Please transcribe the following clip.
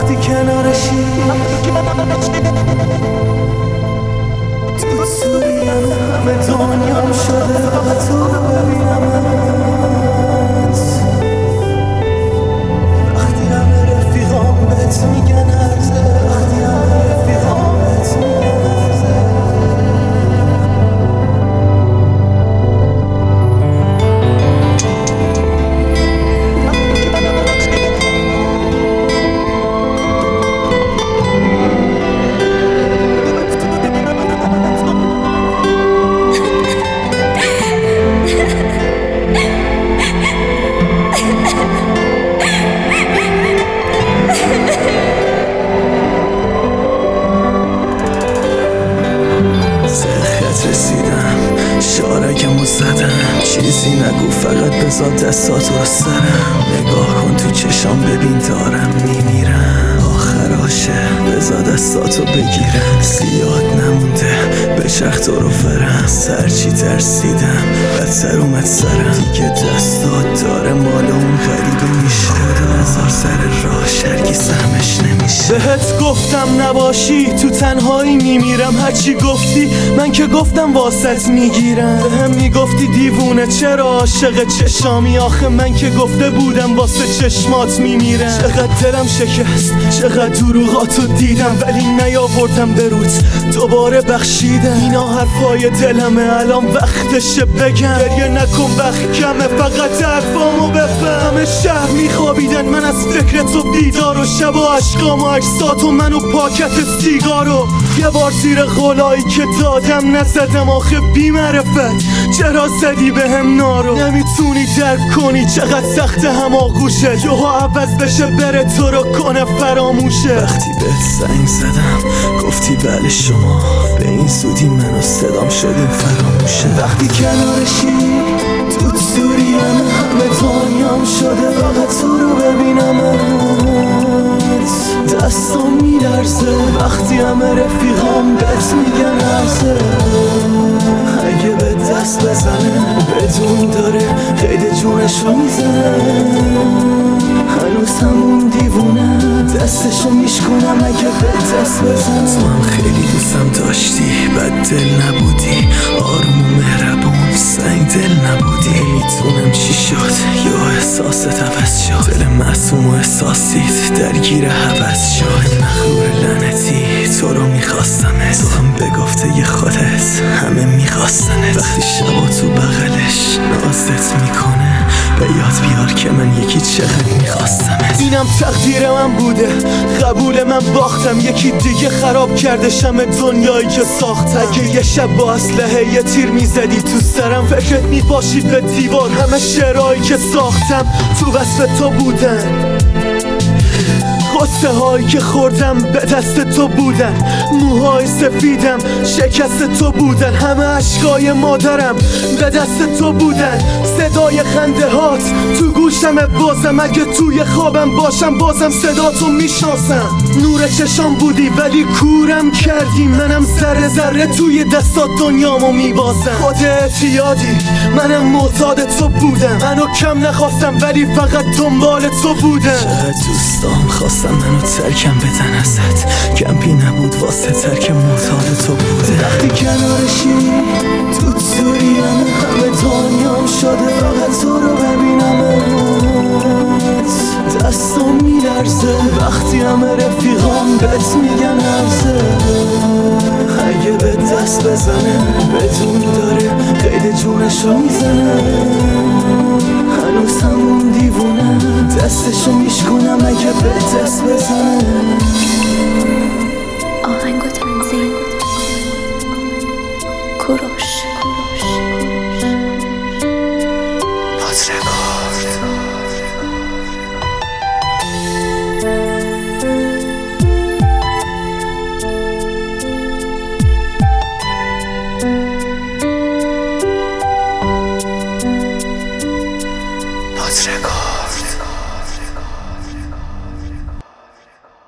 وقتی کنارشی تو سوریم همه دنیام شده فقط تو رو ببینمت. وقتی همه رفیقام بهت میگن ارزه، وقتی همه رفیقام بهت میگن ارزه. رسیدم شارگمو زدم، چیزی نگو فقط بذار دستاتو رو سرم. نگاه کن تو چشام ببین دارم میمیرم، آخراشه بذار دستاتو بگیرم. زیاد نمونده بچرخ تو رو فرم، سرچی ترسیدم بدتر اومد سرم. دیگه دستات داره مال اون غریبه میشه، خدا هزار سر راه شرگی سهمش نمیشه. بهت گفتم نباشی تو تنهایی میمیرم، هرچی گفتی من که گفتم واسط میگیرم. بهم میگفتی دیوونه چرا عاشق چشامی، آخه من که گفته بودم واسه چشمات میمیرم. چقدر دلم شکست چقدر دروغاتو دیدم، ولی نیاوردم به روت دوباره بخشیدم. اینا حرفای دلمه الان وقتشه بگم، گریه نکن وقت کمه فقط حرفامو بفهم. همه شهر میخوابیدن من از فکر تو بیدار، و شب و عشقام و عکسات و من و پاکت سیگارو. یه بار زیر غلایی که دادم نزدم، آخه بی معرفت چرا زدی بهم نارو. نمیتونی درک کنی چقدر سخت هماغوشه، یهو عوض بشه بره تو رو کنه فراموشه. وقتی بهت زنگ زدم گفتی بله شما، به این زودی من و صدام شدیم فراموشه. وقتی کنارشی تو سوریم همه دنیام شده فقط تو رو ببینمت. دستم میلرزه وقتی همه رفیقام بهت میگن ارزه. اگه به دست بزنه بدون داره قید جونشو میزنه، هنوز همون دیوونه دستشو میشکنم اگه به دست بزنه. تو هم خیلی دوستم داشتی بد دل نبودی، آروم و مهربون سنگ دل نبودی. میتونم چی شد یا احساست عوض شد، دل معصوم و احساسیت درگیر حوض شد. مخلوق لعنتی تو رو میخواستمت، تو هم به گفته خودت همه میخواستنت. وقتی شبا تو بغلش نازت میکنه به یاد بیار که من یکی چقدر میخواستمت. اینم تقدیر من بوده قبول من باختم، یکی دیگه خراب کرده شم دنیایی که ساختم. اگه یه شب با اسلحه یه تیر میزدی تو سرم، فکرت میپاشید به دیوار همه شعرهایی که ساختم تو وصف تو بودن. قصه هایی که خوردم به دست تو بودن، موهای سفیدم شکست تو بودن، همه عشقای مادرم به دست تو بودن. صدای خنده هات تو گوشم بازم، اگه توی خوابم باشم بازم صدا تو میشناسم. نور چشام بودی ولی کورم کردی، منم ذره ذره توی دستات دنیامو میبازم. خودت یادی منم معتاد تو بودم، منو کم نخواستم ولی فقط دنبال تو بودم. چقدر دوستام خواستم منو ترکم بدن ازت، کمپی نبود واسه ترک معتاد تو بوده. وقتی کنارشی تو سوریم همه دنیام شده فقط تو رو ببینمت. دستم میلرزه وقتی همه رفیقام بهت میگن ارزه. اگه به دست بزنه بدون داره قید جونشو میزنه، هنوز همون دیوونه دستشو میشکنم اگه به دست بزنه. آهنگ و تنظیم کوروش.